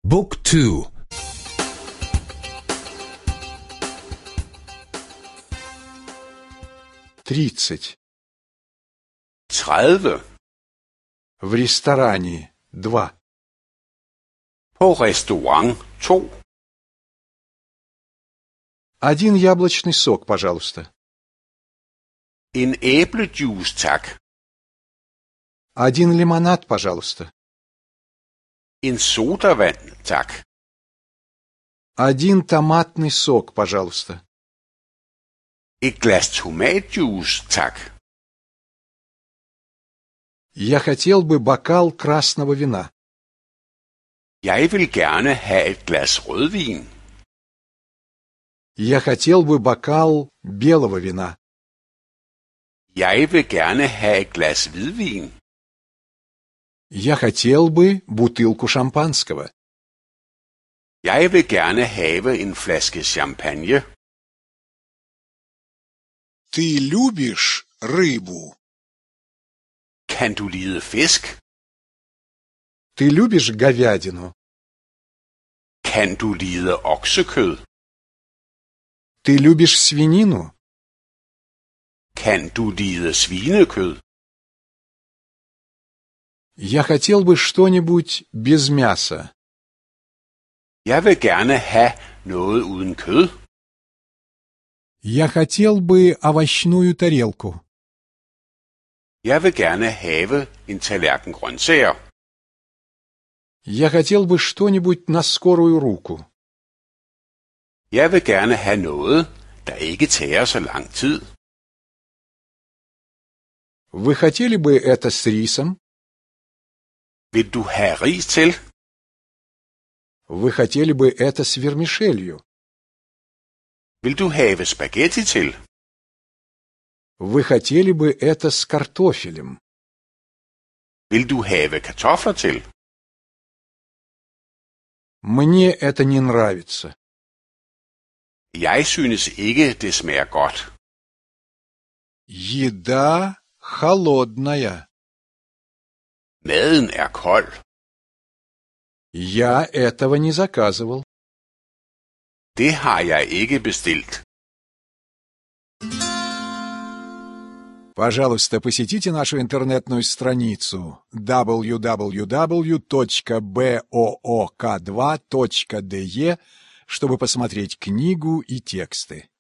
บุ๊กทู 30. 30. В ресторане 2. På restaurant 2. Один яблочный сок, пожалуйста. En æblejuice, tak. Один лимонад, пожалуйста. En sodavand, tak. Один томатный сок, пожалуйста. Et glas tomatjuice, tak. Я хотел бы бокал красного вина. Jeg vil gerne have et glas rødvin. Я хотел бы бокал белого вина. Jeg vil gerne have et glas hvidvin. Я хотел бы бутылку шампанского. Jeg vil gerne have en flaske champagne. Ты любишь рыбу? Kan du lide fisk? Ты любишь говядину? Kan du lide oksekød? Ты любишь свинину? Kan du lide svinekød? Я хотел бы что-нибудь без мяса. Jeg vil gerne have noget uden kød. Я хотел бы овощную тарелку. Jeg vil gerne have en tallerken grøntsager. Я хотел бы что-нибудь на скорую руку. Jeg vil gerne have noget, der ikke tager så lang tid. Вы хотели бы это с рисом? Vil du have ris til? Вы хотели бы это с вермишелью? Vil du have spaghetti til? Вы хотели бы это с картофелем? Vil du have kartofler til? Мне это не нравится. Jeg synes ikke, det smager godt. Еда холодная. Maden er kold. Я этого не заказывал. Det har jeg ikke bestilt. Пожалуйста, посетите нашу интернетную страницу www.book2.de, чтобы посмотреть книгу и тексты.